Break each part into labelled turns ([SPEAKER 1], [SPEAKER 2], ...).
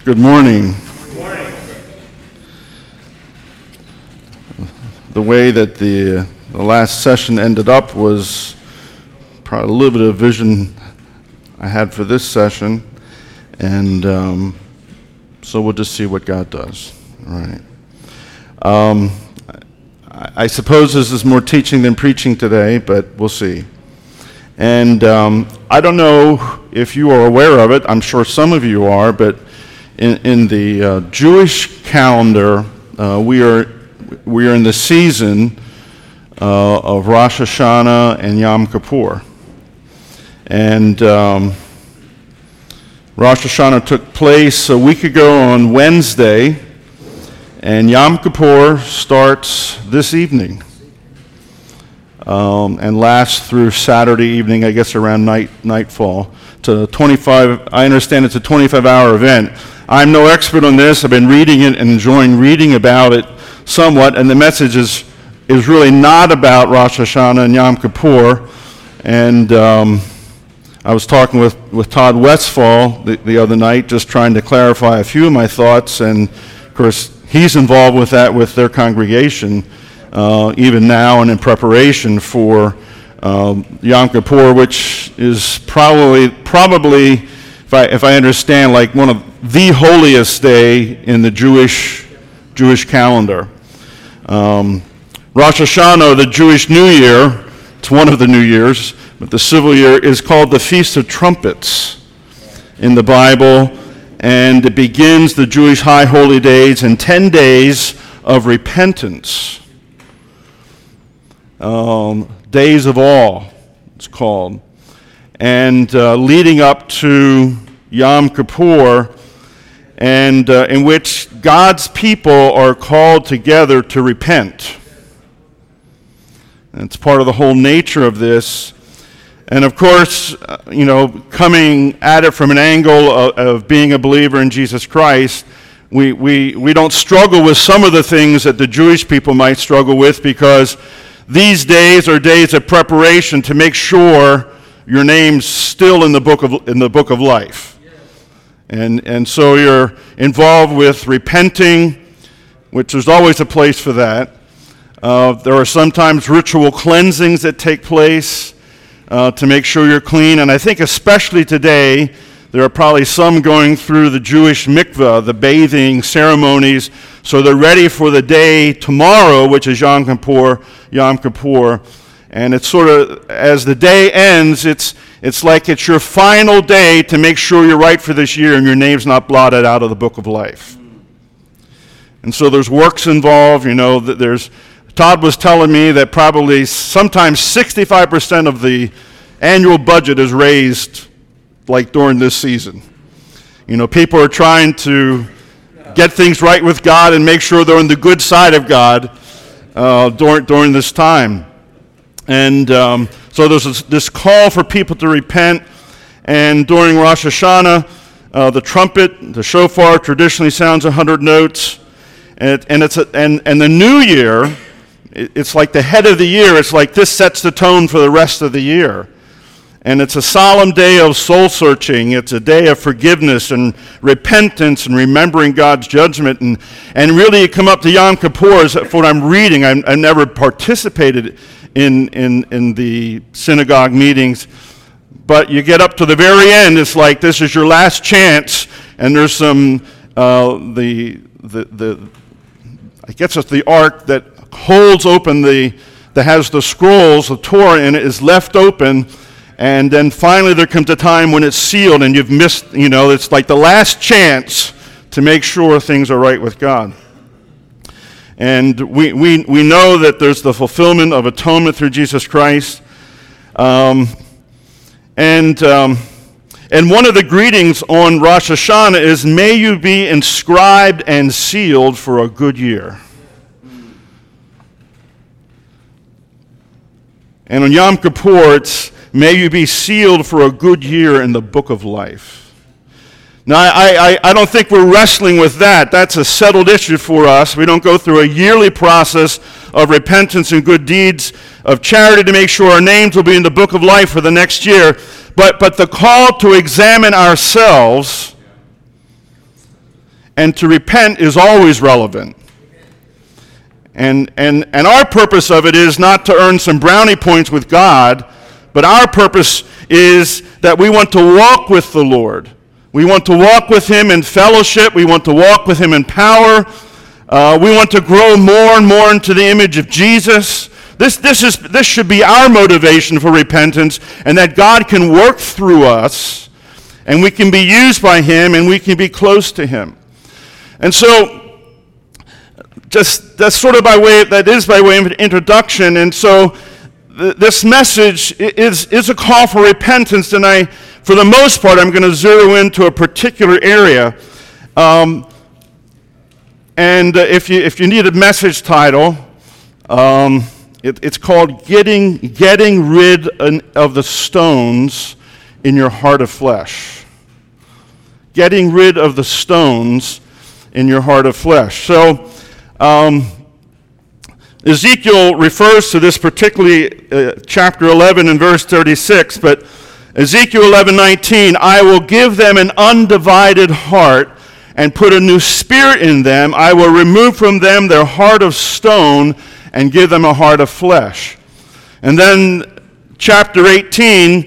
[SPEAKER 1] Good morning.
[SPEAKER 2] Good morning.
[SPEAKER 1] The way that the last session ended up was probably a little bit of vision I had for this session, and so we'll just see what God does. All right. I suppose this is more teaching than preaching today, but we'll see. And I don't know if you are aware of it. I'm sure some of you are, but in the Jewish calendar, we are in the season of Rosh Hashanah and Yom Kippur. And Rosh Hashanah took place a week ago on Wednesday, and Yom Kippur starts this evening and lasts through Saturday evening, I guess around nightfall. I understand it's a 25-hour event. I'm no expert on this. I've been reading it and enjoying reading about it somewhat, and the message is really not about Rosh Hashanah and Yom Kippur. And I was talking with Todd Westfall the other night, just trying to clarify a few of my thoughts, and of course he's involved with that with their congregation even now and in preparation for Yom Kippur, which is probably if I understand, like one of the holiest day in the Jewish calendar. Rosh Hashanah, the Jewish New Year, it's one of the New Years, but the civil year is called the Feast of Trumpets in the Bible, and it begins the Jewish high holy days and 10 days of repentance. Days of awe, it's called. And leading up to Yom Kippur, and in which God's people are called together to repent. And it's part of the whole nature of this. And of course, coming at it from an angle of being a believer in Jesus Christ, we don't struggle with some of the things that the Jewish people might struggle with, because these days are days of preparation to make sure your name's still in the book of life. And so you're involved with repenting, which there's always a place for that. There are sometimes ritual cleansings that take place to make sure you're clean. And I think especially today, there are probably some going through the Jewish mikveh, the bathing ceremonies, so they're ready for the day tomorrow, which is Yom Kippur. And it's sort of, as the day ends, it's like it's your final day to make sure you're right for this year and your name's not blotted out of the book of life. And so there's works involved. Todd was telling me that probably sometimes 65% of the annual budget is raised like during this season. People are trying to get things right with God and make sure they're on the good side of God during this time. And so there's this call for people to repent. And during Rosh Hashanah, the trumpet, the shofar, traditionally sounds 100 notes. And the new year, it's like the head of the year. It's like this sets the tone for the rest of the year. And it's a solemn day of soul searching. It's a day of forgiveness and repentance and remembering God's judgment. And really, you come up to Yom Kippur, for what I'm reading. I never participated in the synagogue meetings, but you get up to the very end. It's like this is your last chance, and there's some I guess it's the ark that holds open that has the scrolls, the Torah in it, is left open. And then finally there comes a time when it's sealed and you've missed, it's like the last chance to make sure things are right with God. And we know that there's the fulfillment of atonement through Jesus Christ. And one of the greetings on Rosh Hashanah is, may you be inscribed and sealed for a good year. And on Yom Kippur, it's, may you be sealed for a good year in the book of life. Now, I don't think we're wrestling with that. That's a settled issue for us. We don't go through a yearly process of repentance and good deeds of charity to make sure our names will be in the book of life for the next year. But the call to examine ourselves And to repent is always relevant. And our purpose of it is not to earn some brownie points with God, but our purpose is that we want to walk with the Lord. We want to walk with him in fellowship. We want to walk with him in power. We want to grow more and more into the image of Jesus. This should be our motivation for repentance, and that God can work through us, and we can be used by him, and we can be close to him. And so, that's sort of by way of introduction. And so, this message is a call for repentance, and for the most part, I'm going to zero into a particular area. If you need a message title, it's called Getting Rid of the Stones in Your Heart of Flesh. Getting rid of the stones in your heart of flesh. So, Ezekiel refers to this particularly chapter 11 and verse 36, but Ezekiel 11:19, I will give them an undivided heart and put a new spirit in them. I will remove from them their heart of stone and give them a heart of flesh. And then chapter 18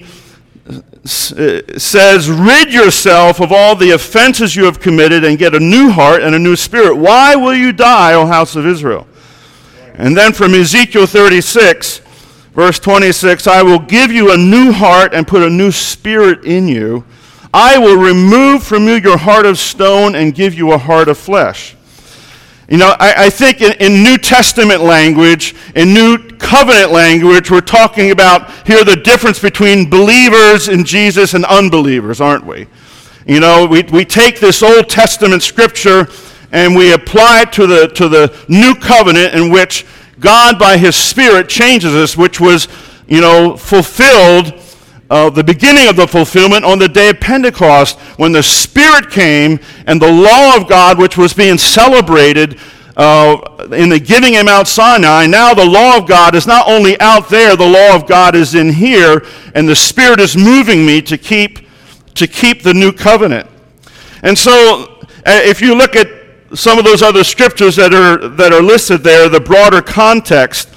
[SPEAKER 1] says, rid yourself of all the offenses you have committed and get a new heart and a new spirit. Why will you die, O house of Israel? And then from Ezekiel 36, verse 26, I will give you a new heart and put a new spirit in you. I will remove from you your heart of stone and give you a heart of flesh. You know, I think in New Testament language, in New Covenant language, we're talking about here the difference between believers in Jesus and unbelievers, aren't we? You know, we take this Old Testament scripture and we apply it to the New Covenant in which God, by his Spirit, changes us, which was, you know, fulfilled, the beginning of the fulfillment on the day of Pentecost, when the Spirit came and the law of God, which was being celebrated in the giving at Mount Sinai, now the law of God is not only out there, the law of God is in here, and the Spirit is moving me to keep the new covenant. And so, if you look at some of those other scriptures that are listed there, the broader context,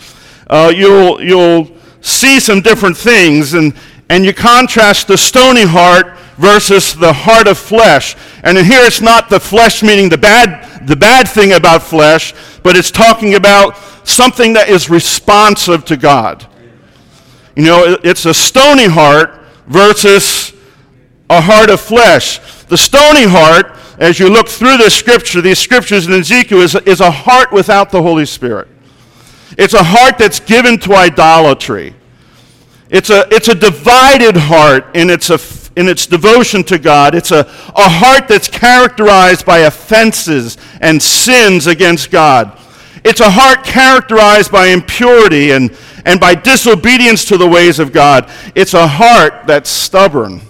[SPEAKER 1] you'll see some different things, and you contrast the stony heart versus the heart of flesh. And in here it's not the flesh meaning the bad thing about flesh, but it's talking about something that is responsive to God. You know, it's a stony heart versus a heart of flesh. The stony heart, as you look through this scripture, these scriptures in Ezekiel, is a heart without the Holy Spirit. It's a heart that's given to idolatry. It's a divided heart in its devotion to God. It's a heart that's characterized by offenses and sins against God. It's a heart characterized by impurity and by disobedience to the ways of God. It's a heart that's stubborn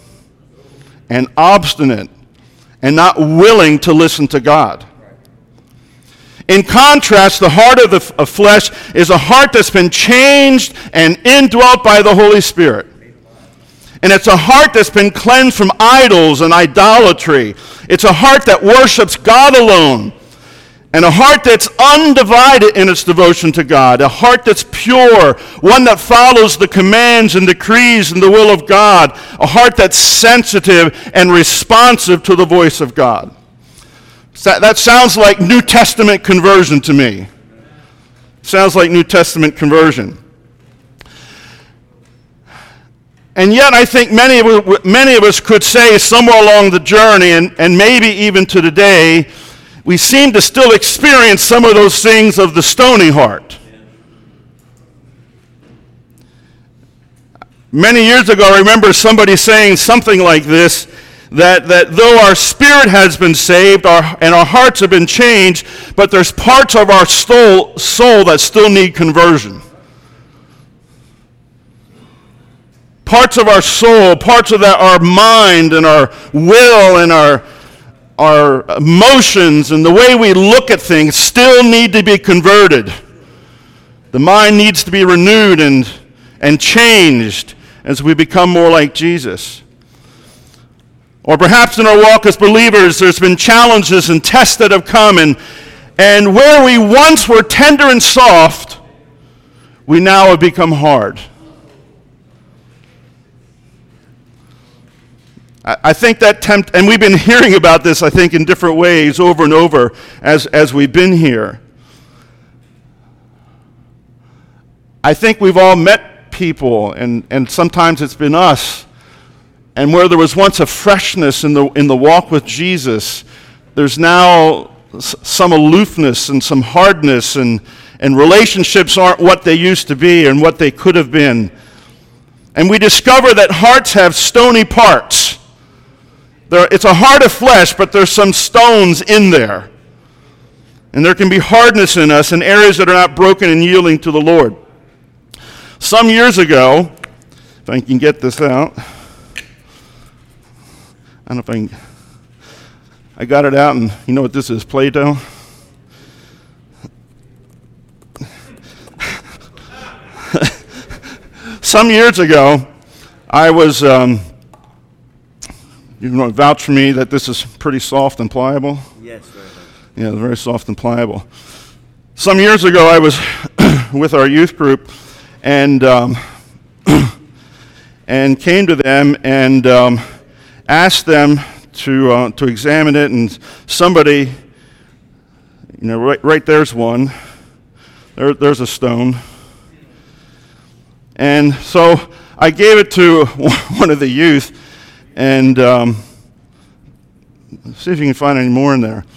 [SPEAKER 1] and obstinate and not willing to listen to God. In contrast, the heart of flesh is a heart that's been changed and indwelt by the Holy Spirit. And it's a heart that's been cleansed from idols and idolatry. It's a heart that worships God alone. And a heart that's undivided in its devotion to God. A heart that's pure. One that follows the commands and decrees and the will of God. A heart that's sensitive and responsive to the voice of God. That sounds like New Testament conversion to me. Sounds like New Testament conversion. And yet I think many of us could say somewhere along the journey, and maybe even to today, we seem to still experience some of those things of the stony heart. Many years ago, I remember somebody saying something like this, that though our spirit has been saved and our hearts have been changed, but there's parts of our soul that still need conversion. Parts of our soul, parts of our mind and our will and our emotions and the way we look at things still need to be converted. The mind needs to be renewed and changed as we become more like Jesus. Or perhaps in our walk as believers, there's been challenges and tests that have come, and where we once were tender and soft, we now have become hard. I think that and we've been hearing about this, I think, in different ways over and over as we've been here. I think we've all met people, and sometimes it's been us, and where there was once a freshness in the walk with Jesus, there's now some aloofness and some hardness, and relationships aren't what they used to be and what they could have been. And we discover that hearts have stony parts. It's a heart of flesh, but there's some stones in there. And there can be hardness in us in areas that are not broken and yielding to the Lord. Some years ago, if I can get this out, I don't know if I got it out, and you know what this is, Play-Doh? Some years ago, I was, you want to vouch for me that this is pretty soft and pliable?
[SPEAKER 2] Yes, very much.
[SPEAKER 1] Yeah, it's very soft and pliable. Some years ago, I was with our youth group, and came to them and asked them to examine it, and somebody, right there's one. There's a stone. And so I gave it to one of the youth, and see if you can find any more in there.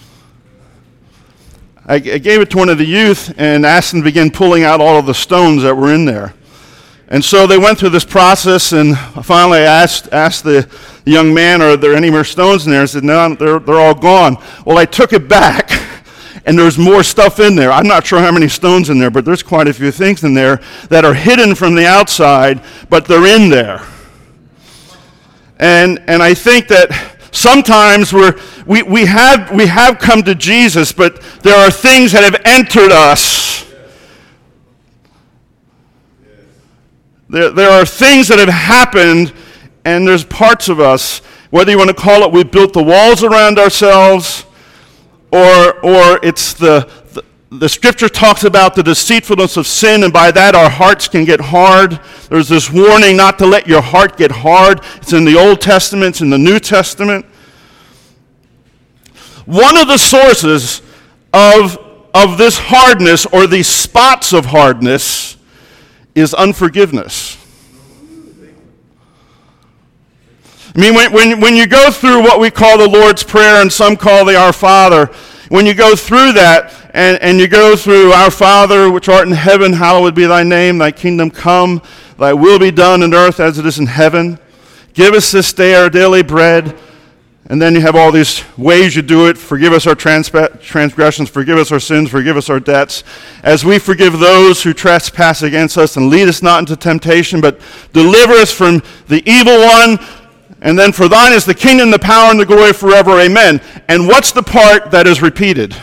[SPEAKER 1] I gave it to one of the youth and asked them to begin pulling out all of the stones that were in there. And so they went through this process, and finally I asked the young man, are there any more stones in there? He said, no, they're all gone. Well, I took it back, and there's more stuff in there. I'm not sure how many stones in there, but there's quite a few things in there that are hidden from the outside, but they're in there. And I think that sometimes we have come to Jesus, but there are things that have entered us. There are things that have happened, and there's parts of us, whether you want to call it we built the walls around ourselves, or it's the Scripture talks about the deceitfulness of sin, and by that our hearts can get hard. There's this warning not to let your heart get hard. It's in the Old Testament, it's in the New Testament. One of the sources of this hardness, or these spots of hardness, is unforgiveness. I mean, when you go through what we call the Lord's Prayer, and some call the Our Father, when you go through that, and you go through Our Father, which art in heaven, hallowed be thy name, thy kingdom come, thy will be done in earth as it is in heaven. Give us this day our daily bread. And then you have all these ways you do it. Forgive us our transgressions, forgive us our sins, forgive us our debts, as we forgive those who trespass against us, and lead us not into temptation, but deliver us from the evil one. And then, for thine is the kingdom, the power, and the glory forever. Amen. And what's the part that is repeated?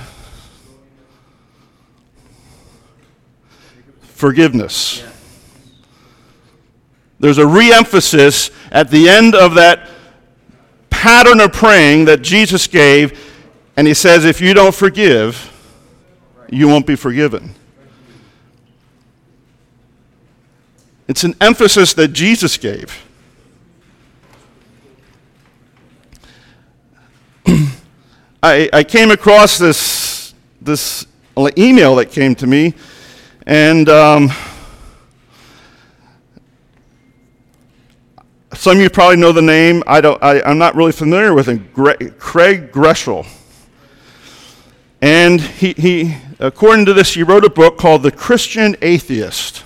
[SPEAKER 1] Forgiveness. There's a re-emphasis at the end of that pattern of praying that Jesus gave, and he says, if you don't forgive, you won't be forgiven. It's an emphasis that Jesus gave. I came across this email that came to me, and some of you probably know the name. I'm not really familiar with him. Craig Groeschel. And he, according to this, he wrote a book called The Christian Atheist.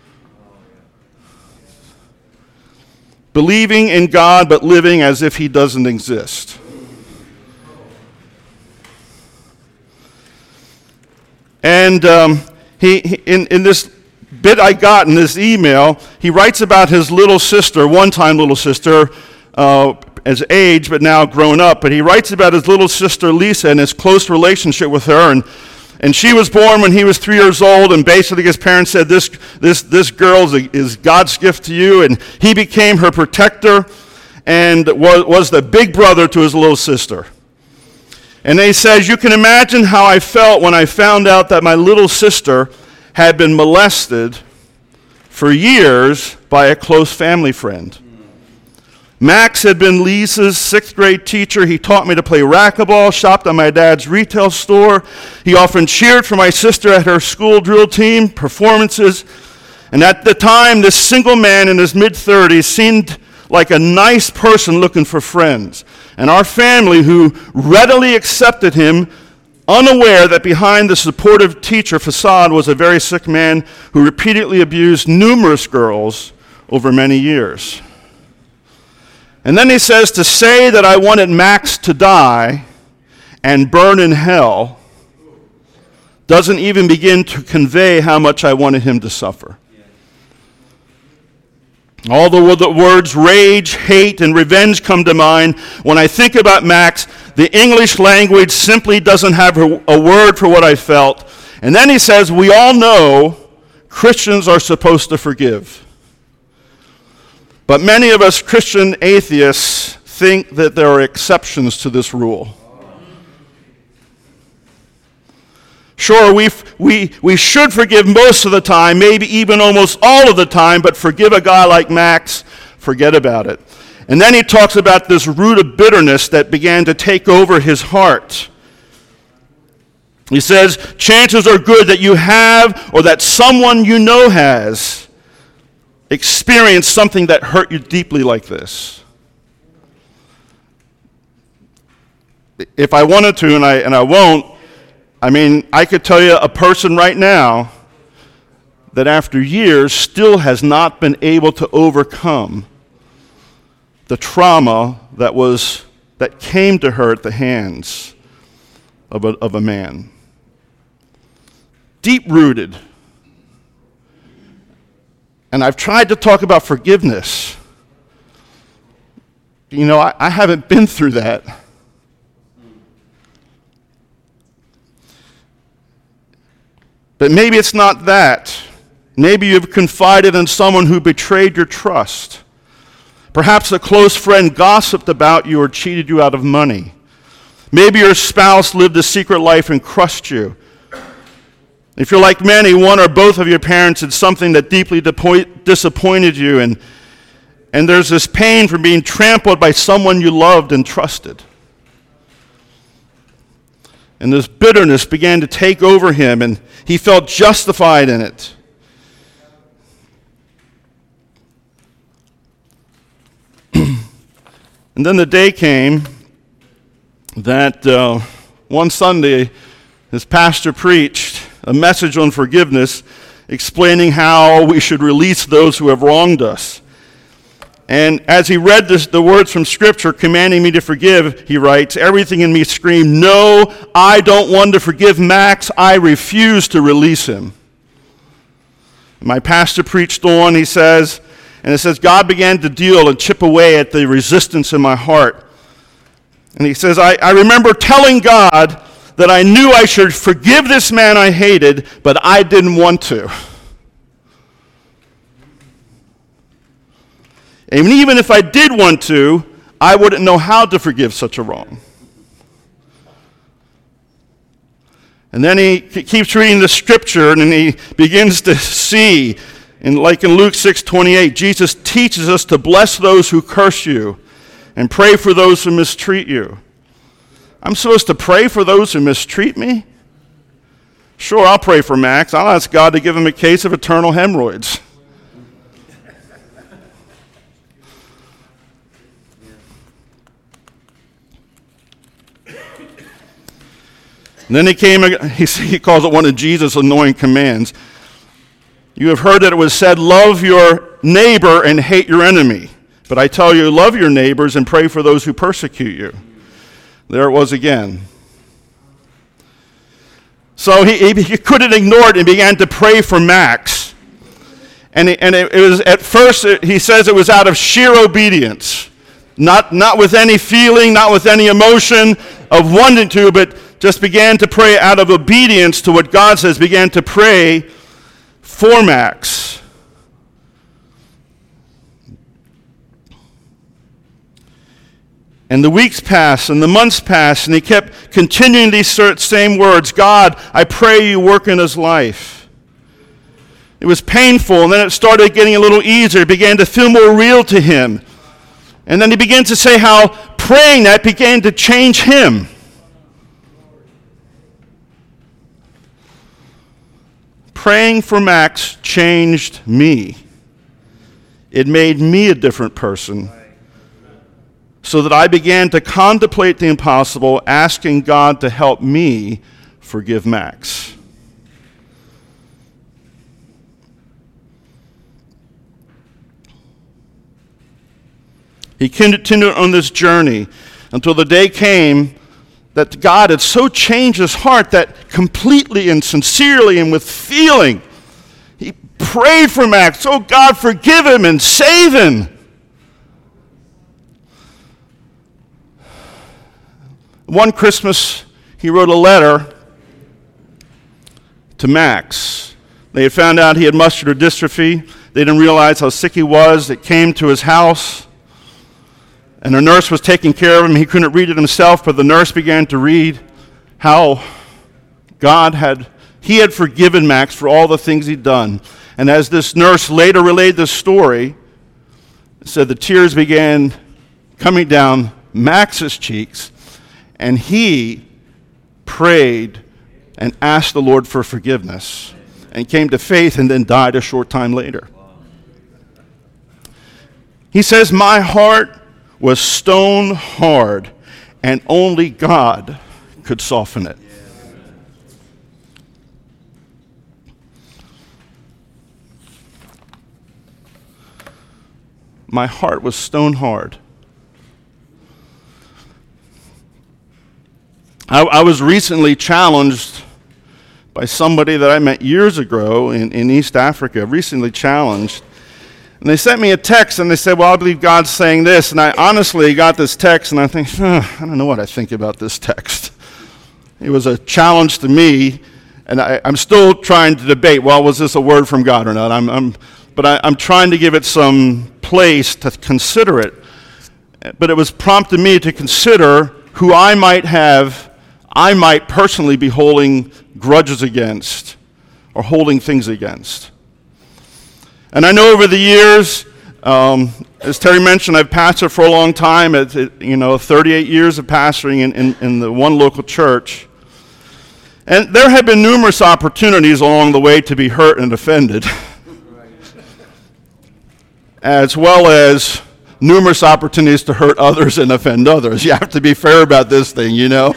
[SPEAKER 1] Believing in God but living as if he doesn't exist. And in this bit I got in this email, he writes about his little sister, one-time little sister, as age, but now grown up. But he writes about his little sister Lisa and his close relationship with her. And she was born when he was 3 years old, and basically his parents said, this girl is God's gift to you, and he became her protector. and was the big brother to his little sister. And he says, you can imagine how I felt when I found out that my little sister had been molested for years by a close family friend. Max had been Lisa's 6th grade teacher. He taught me to play racquetball, shopped at my dad's retail store. He often cheered for my sister at her school drill team performances. And at the time, this single man in his mid-30s seemed like a nice person looking for friends. And our family, who readily accepted him, unaware that behind the supportive teacher facade was a very sick man who repeatedly abused numerous girls over many years. And then he says, to say that I wanted Max to die and burn in hell doesn't even begin to convey how much I wanted him to suffer. All the words rage, hate, and revenge come to mind. When I think about Max, the English language simply doesn't have a word for what I felt. And then he says, we all know Christians are supposed to forgive. But many of us Christian atheists think that there are exceptions to this rule. Sure, we should forgive most of the time, maybe even almost all of the time, but forgive a guy like Max, forget about it. And then he talks about this root of bitterness that began to take over his heart. He says, chances are good that you have, or that someone you know has, experienced something that hurt you deeply like this. If I wanted to, and I won't, I could tell you a person right now that after years still has not been able to overcome the trauma that came to her at the hands of a man. Deep-rooted. And I've tried to talk about forgiveness. I haven't been through that. But maybe it's not that. Maybe you've confided in someone who betrayed your trust. Perhaps a close friend gossiped about you or cheated you out of money. Maybe your spouse lived a secret life and crushed you. If you're like many, one or both of your parents did something that deeply disappointed you, and there's this pain from being trampled by someone you loved and trusted. And this bitterness began to take over him, and he felt justified in it. And then the day came that one Sunday, his pastor preached a message on forgiveness, explaining how we should release those who have wronged us. And as he read the words from Scripture commanding me to forgive, he writes, everything in me screamed, no, I don't want to forgive Max. I refuse to release him. My pastor preached on, he says, and it says, God began to deal and chip away at the resistance in my heart. And he says, I remember telling God that I knew I should forgive this man I hated, but I didn't want to. And even if I did want to, I wouldn't know how to forgive such a wrong. And then he keeps reading the Scripture, and he begins to see, like in Luke 6:28, Jesus teaches us to bless those who curse you and pray for those who mistreat you. I'm supposed to pray for those who mistreat me? Sure, I'll pray for Max. I'll ask God to give him a case of eternal hemorrhoids. And then he calls it one of Jesus' annoying commands. You have heard that it was said, love your neighbor and hate your enemy. But I tell you, love your neighbors and pray for those who persecute you. There it was again. So he couldn't ignore it and began to pray for Max. And it was, at first, he says it was out of sheer obedience. Not with any feeling, not with any emotion of wanting to, but just began to pray out of obedience to what God says, began to pray for Max. And the weeks passed, and the months passed, and he kept continuing these same words, God, I pray you work in his life. It was painful, and then it started getting a little easier. It began to feel more real to him. And then he began to say how praying that began to change him. Praying for Max changed me. It made me a different person, so that I began to contemplate the impossible, asking God to help me forgive Max. He continued on this journey until the day came that God had so changed his heart that completely and sincerely and with feeling, he prayed for Max. Oh, God, forgive him and save him. One Christmas, he wrote a letter to Max. They had found out he had muscular dystrophy. They didn't realize how sick he was. It came to his house, and a nurse was taking care of him. He couldn't read it himself, but the nurse began to read how he had forgiven Max for all the things he'd done. And as this nurse later relayed this story, it said the tears began coming down Max's cheeks, and he prayed and asked the Lord for forgiveness and came to faith and then died a short time later. He says, my heart was stone hard, and only God could soften it. My heart was stone hard. I was recently challenged by somebody that I met years ago in East Africa, recently challenged. And they sent me a text, and they said, well, I believe God's saying this. And I honestly got this text, and I think, I don't know what I think about this text. It was a challenge to me, and I'm still trying to debate, well, was this a word from God or not? But I'm trying to give it some place to consider it. But it was prompting me to consider who I might personally be holding grudges against or holding things against. And I know over the years, as Terry mentioned, I've pastored for a long time, 38 years of pastoring in the one local church. And there have been numerous opportunities along the way to be hurt and offended, as well as numerous opportunities to hurt others and offend others. You have to be fair about this thing, you know.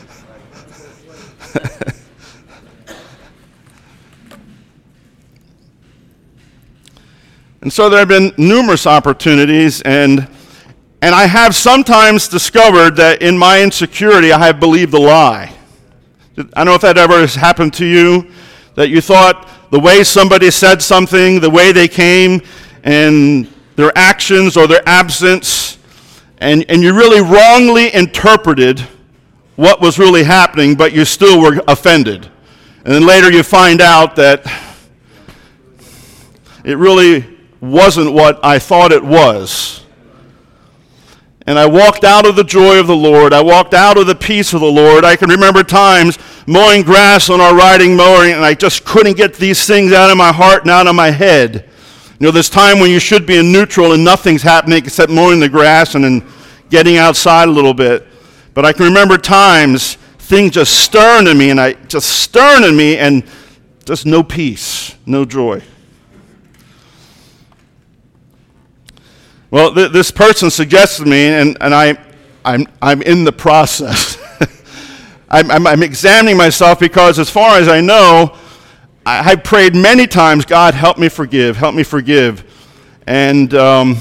[SPEAKER 1] And so there have been numerous opportunities, and I have sometimes discovered that in my insecurity I have believed a lie. I don't know if that ever has happened to you, that you thought the way somebody said something, the way they came, and their actions or their absence, and you really wrongly interpreted what was really happening, but you still were offended. And then later you find out that it really wasn't what I thought it was. And I walked out of the joy of the Lord. I walked out of the peace of the Lord. I can remember times mowing grass on our riding mower, and I just couldn't get these things out of my heart and out of my head. You know, there's time when you should be in neutral and nothing's happening except mowing the grass and then getting outside a little bit. But I can remember times things just stirring in me, and just no peace, no joy. Well, this person suggested me, and I'm in the process. I'm examining myself because, as far as I know, I've prayed many times, God, help me forgive. And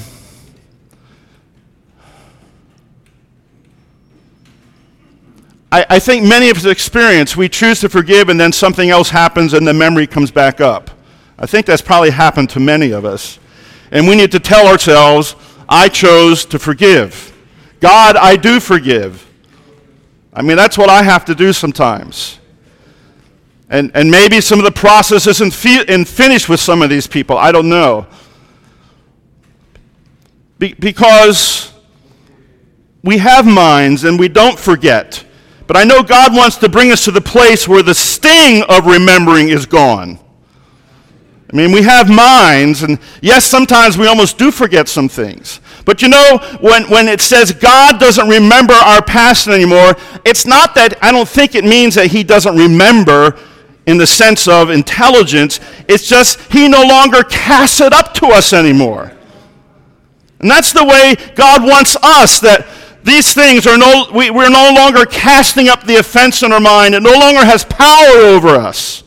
[SPEAKER 1] I think many of us experience, we choose to forgive and then something else happens and the memory comes back up. I think that's probably happened to many of us. And we need to tell ourselves, I chose to forgive. God, I do forgive. I mean, that's what I have to do sometimes. And maybe some of the process isn't finished with some of these people. I don't know. Because we have minds and we don't forget. But I know God wants to bring us to the place where the sting of remembering is gone. I mean, we have minds, and yes, sometimes we almost do forget some things. But you know, when it says God doesn't remember our past anymore, it's not that, I don't think it means that he doesn't remember in the sense of intelligence. It's just he no longer casts it up to us anymore. And that's the way God wants us, that these things are we're no longer casting up the offense in our mind. It no longer has power over us.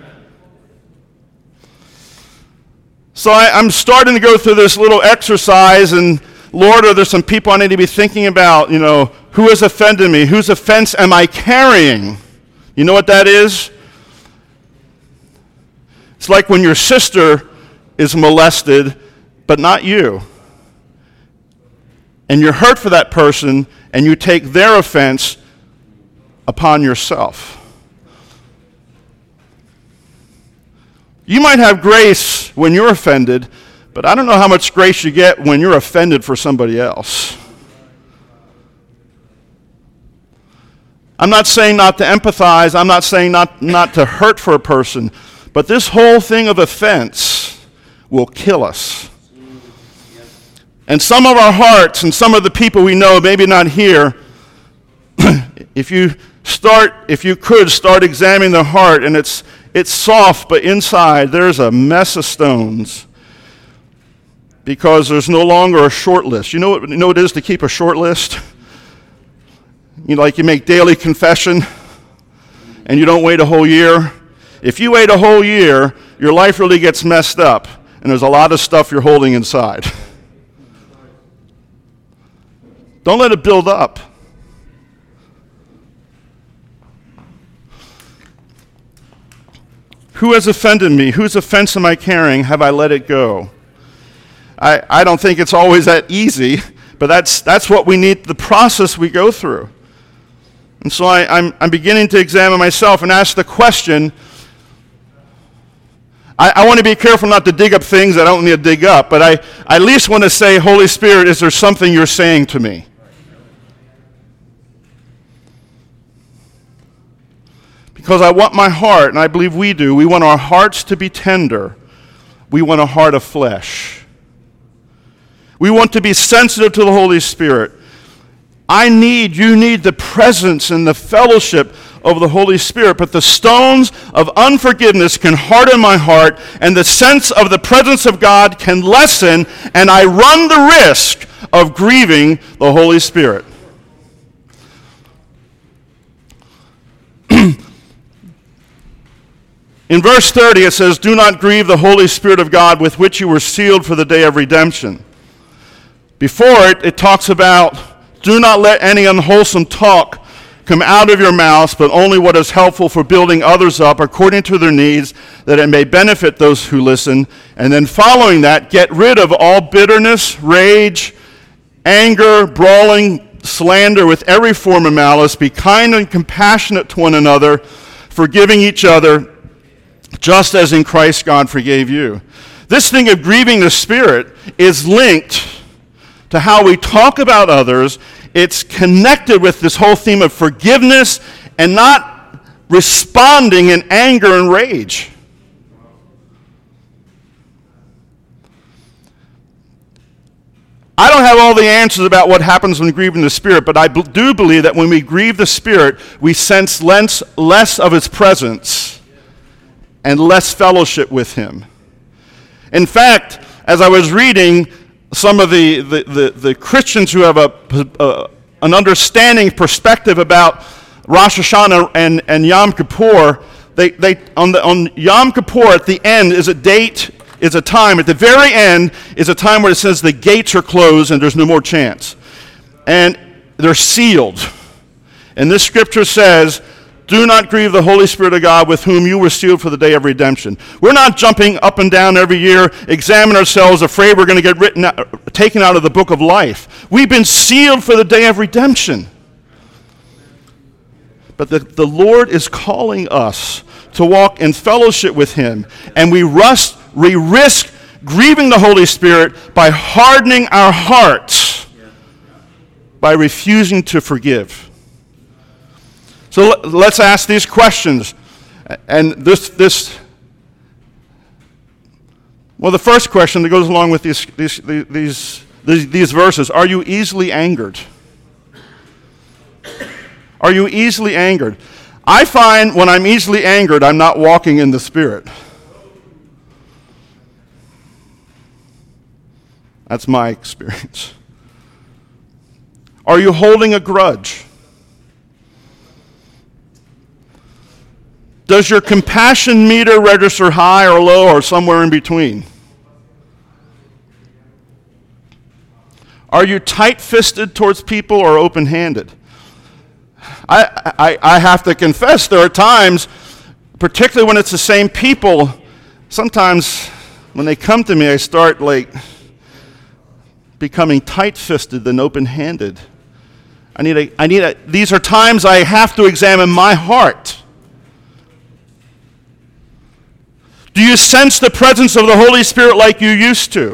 [SPEAKER 1] So I'm starting to go through this little exercise, and Lord, are there some people I need to be thinking about? You know, who has offended me? Whose offense am I carrying? You know what that is? It's like when your sister is molested, but not you. And you're hurt for that person, and you take their offense upon yourself. You might have grace when you're offended, but I don't know how much grace you get when you're offended for somebody else. I'm not saying not to empathize. I'm not saying not to hurt for a person. But this whole thing of offense will kill us. And some of our hearts and some of the people we know, maybe not here, if you could start examining the heart, and it's soft, but inside there's a mess of stones, because there's no longer a short list. You know what it is to keep a short list? You know, like you make daily confession, and you don't wait a whole year. If you wait a whole year, your life really gets messed up, and there's a lot of stuff you're holding inside. Don't let it build up. Who has offended me? Whose offense am I carrying? Have I let it go? I don't think it's always that easy, but that's what we need, the process we go through. And so I'm beginning to examine myself and ask the question. I want to be careful not to dig up things I don't need to dig up, but I at least want to say, Holy Spirit, is there something you're saying to me? Because I want my heart, and I believe we do, we want our hearts to be tender. We want a heart of flesh. We want to be sensitive to the Holy Spirit. You need the presence and the fellowship of the Holy Spirit, but the stones of unforgiveness can harden my heart, and the sense of the presence of God can lessen, and I run the risk of grieving the Holy Spirit. In verse 30, it says, "Do not grieve the Holy Spirit of God, with which you were sealed for the day of redemption." Before it talks about, do not let any unwholesome talk come out of your mouths, but only what is helpful for building others up according to their needs, that it may benefit those who listen. And then following that, get rid of all bitterness, rage, anger, brawling, slander, with every form of malice. Be kind and compassionate to one another, forgiving each other, just as in Christ God forgave you. This thing of grieving the Spirit is linked to how we talk about others. It's connected with this whole theme of forgiveness and not responding in anger and rage. I don't have all the answers about what happens when grieving the Spirit, but I do believe that when we grieve the Spirit, we sense less of His presence and less fellowship with Him. In fact, as I was reading, some of the Christians who have an understanding perspective about Rosh Hashanah and Yom Kippur, they on Yom Kippur at the end is a time, at the very end is a time where it says the gates are closed and there's no more chance. And they're sealed. And this scripture says, do not grieve the Holy Spirit of God, with whom you were sealed for the day of redemption. We're not jumping up and down every year, examine ourselves, afraid we're going to get taken out of the book of life. We've been sealed for the day of redemption. But the Lord is calling us to walk in fellowship with Him, and we risk grieving the Holy Spirit by hardening our hearts. by refusing to forgive. So let's ask these questions. And the first question that goes along with these verses, are you easily angered? Are you easily angered? I find when I'm easily angered, I'm not walking in the Spirit. That's my experience. Are you holding a grudge? Does your compassion meter register high or low or somewhere in between? Are you tight-fisted towards people or open-handed? I have to confess, there are times, particularly when it's the same people, sometimes when they come to me, I start becoming tight-fisted than open-handed. These are times I have to examine my heart. Do you sense the presence of the Holy Spirit like you used to?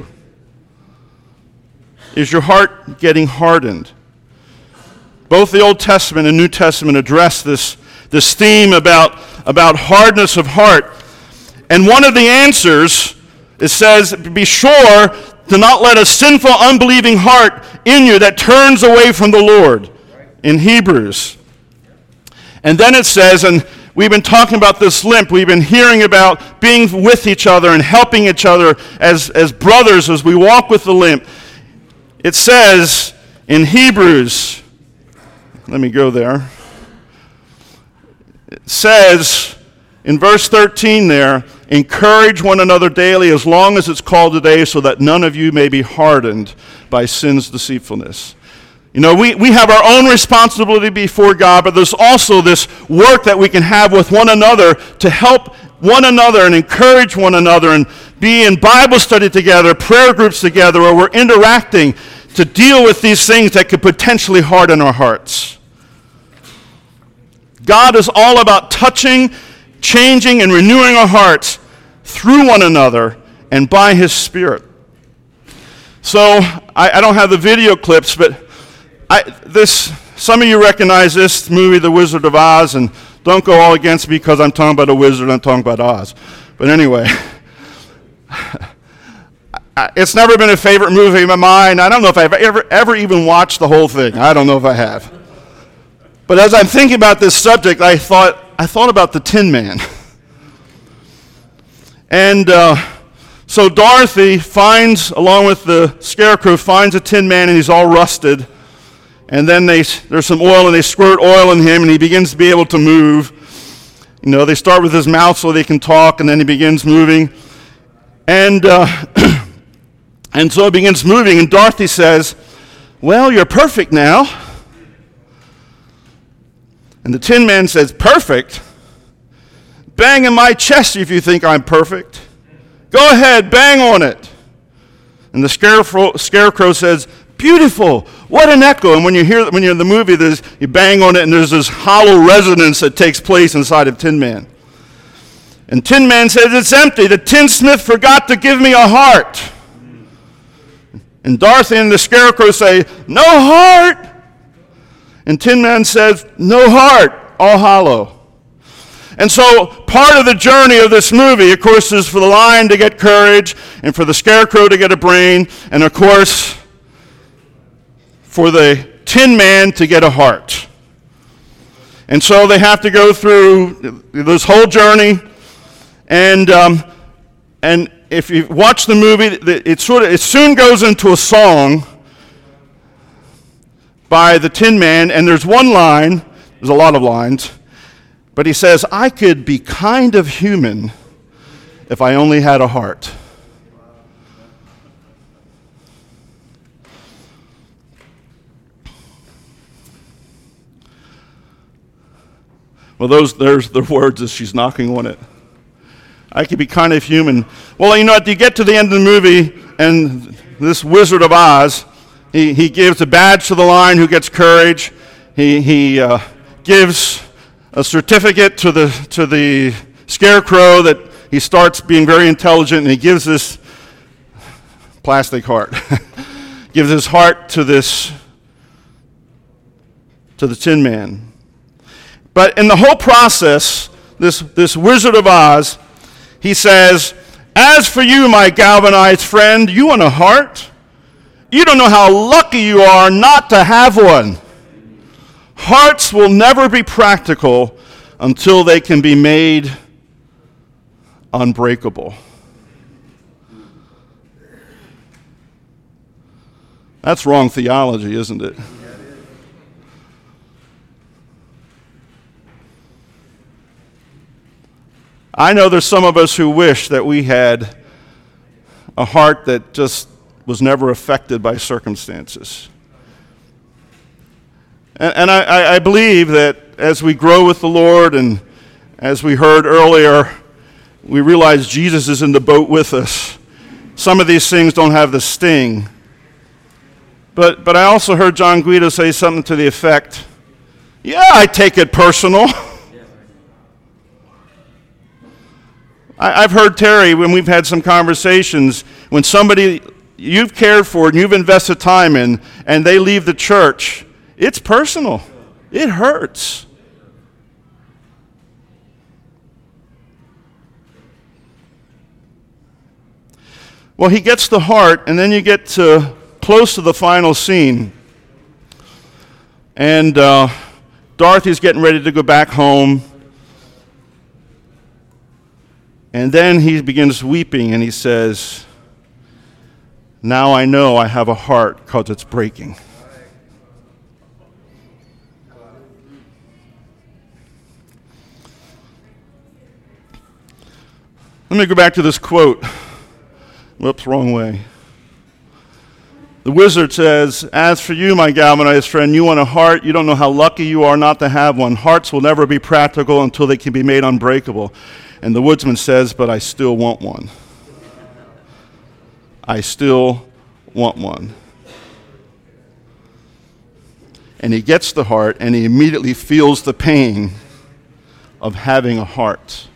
[SPEAKER 1] Is your heart getting hardened? Both the Old Testament and New Testament address this theme about hardness of heart. And one of the answers, it says, be sure to not let a sinful, unbelieving heart in you that turns away from the Lord, in Hebrews. And then it says, and we've been talking about this limp. We've been hearing about being with each other and helping each other as brothers as we walk with the limp. It says in Hebrews, let me go there. It says in verse 13 there, encourage one another daily as long as it's called today, so that none of you may be hardened by sin's deceitfulness. You know, we have our own responsibility before God, but there's also this work that we can have with one another to help one another and encourage one another and be in Bible study together, prayer groups together, where we're interacting to deal with these things that could potentially harden our hearts. God is all about touching, changing, and renewing our hearts through one another and by His Spirit. So, I don't have the video clips, but some of you recognize this movie, The Wizard of Oz, and don't go all against me because I'm talking about a wizard, I'm talking about Oz. But anyway, it's never been a favorite movie in my mind. I don't know if I've ever even watched the whole thing. I don't know if I have. But as I'm thinking about this subject, I thought about the Tin Man. And so Dorothy finds, along with the Scarecrow, finds a Tin Man, and he's all rusted. And then there's some oil, and they squirt oil in him, and he begins to be able to move. You know, they start with his mouth so they can talk, and then he begins moving. And and so he begins moving, and Dorothy says, well, you're perfect now. And the Tin Man says, perfect? Bang in my chest if you think I'm perfect. Go ahead, bang on it. And the Scarecrow says, beautiful, what an echo. And when you're in the movie, you bang on it, and there's this hollow resonance that takes place inside of Tin Man. And Tin Man says, it's empty. The tinsmith forgot to give me a heart. And Dorothy and the Scarecrow say, no heart. And Tin Man says, no heart, all hollow. And so part of the journey of this movie, of course, is for the lion to get courage, and for the Scarecrow to get a brain, and of course, for the Tin Man to get a heart. And so they have to go through this whole journey, and if you watch the movie, it soon goes into a song by the Tin Man, and there's one line, there's a lot of lines, but he says, I could be kind of human if I only had a heart. Well, there's the words as she's knocking on it. I could be kind of human. Well, you know, you get to the end of the movie, and this Wizard of Oz, he gives a badge to the lion who gets courage. He gives a certificate to the Scarecrow that he starts being very intelligent, and he gives this plastic heart. Gives his heart to this to the Tin Man. But in the whole process, this Wizard of Oz, he says, as for you, my galvanized friend, you want a heart? You don't know how lucky you are not to have one. Hearts will never be practical until they can be made unbreakable. That's wrong theology, isn't it? I know there's some of us who wish that we had a heart that just was never affected by circumstances. And I believe that as we grow with the Lord, and as we heard earlier, we realize Jesus is in the boat with us. Some of these things don't have the sting. But I also heard John Guido say something to the effect, yeah, I take it personal. I've heard Terry, when we've had some conversations, when somebody you've cared for and you've invested time in, and they leave the church, it's personal. It hurts. Well, he gets the heart, and then you get to close to the final scene. And Dorothy's getting ready to go back home. And then he begins weeping, and he says, now I know I have a heart because it's breaking. Let me go back to this quote. Whoops, wrong way. The wizard says, as for you, my galvanized friend, you want a heart. You don't know how lucky you are not to have one. Hearts will never be practical until they can be made unbreakable. And the woodsman says, but I still want one. I still want one. And he gets the heart, and he immediately feels the pain of having a heart.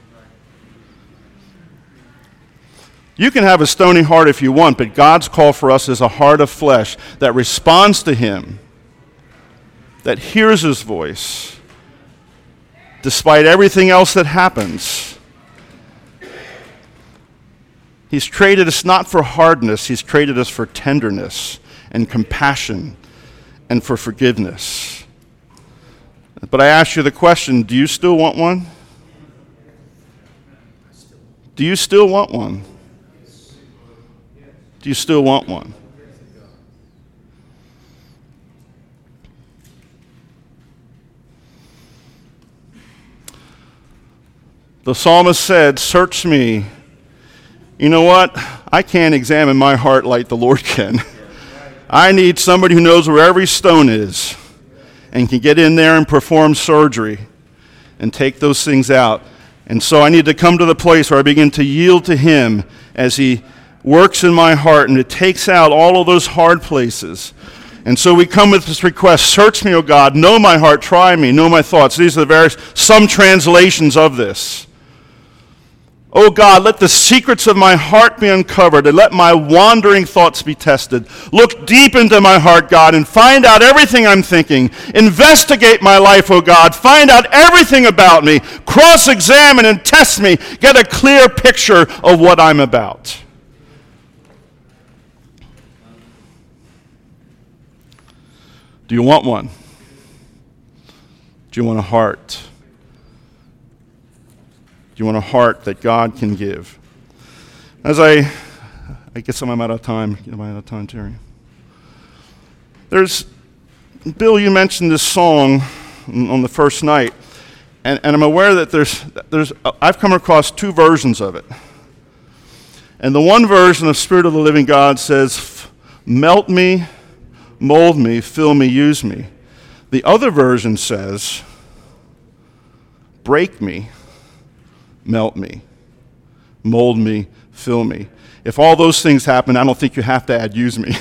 [SPEAKER 1] You can have a stony heart if you want, but God's call for us is a heart of flesh that responds to him, that hears his voice, despite everything else that happens. He's created us not for hardness, he's created us for tenderness and compassion and for forgiveness. But I ask you the question, do you still want one? Do you still want one? Do you still want one? The psalmist said, search me. You know what? I can't examine my heart like the Lord can. I need somebody who knows where every stone is and can get in there and perform surgery and take those things out. And so I need to come to the place where I begin to yield to him as he works in my heart, and it takes out all of those hard places. And so we come with this request, search me, O God, know my heart, try me, know my thoughts. These are some translations of this. O God, let the secrets of my heart be uncovered, and let my wandering thoughts be tested. Look deep into my heart, God, and find out everything I'm thinking. Investigate my life, O God. Find out everything about me. Cross-examine and test me. Get a clear picture of what I'm about. Do you want one? Do you want a heart? Do you want a heart that God can give? As I guess I'm out of time. Am I out of time, Terry? Bill, you mentioned this song on the first night, and I'm aware that I've come across two versions of it. And the one version of Spirit of the Living God says, melt me, mold me, fill me, use me. The other version says, break me, melt me, mold me, fill me. If all those things happen, I don't think you have to add use me.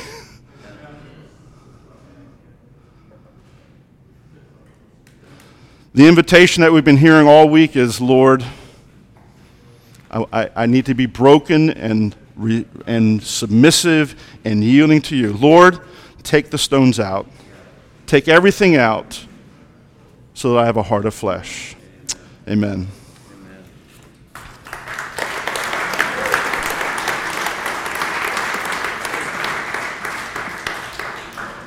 [SPEAKER 1] The invitation that we've been hearing all week is, Lord, I need to be broken and submissive and yielding to you. Lord, take the stones out. Take everything out. so that I have a heart of flesh. Amen.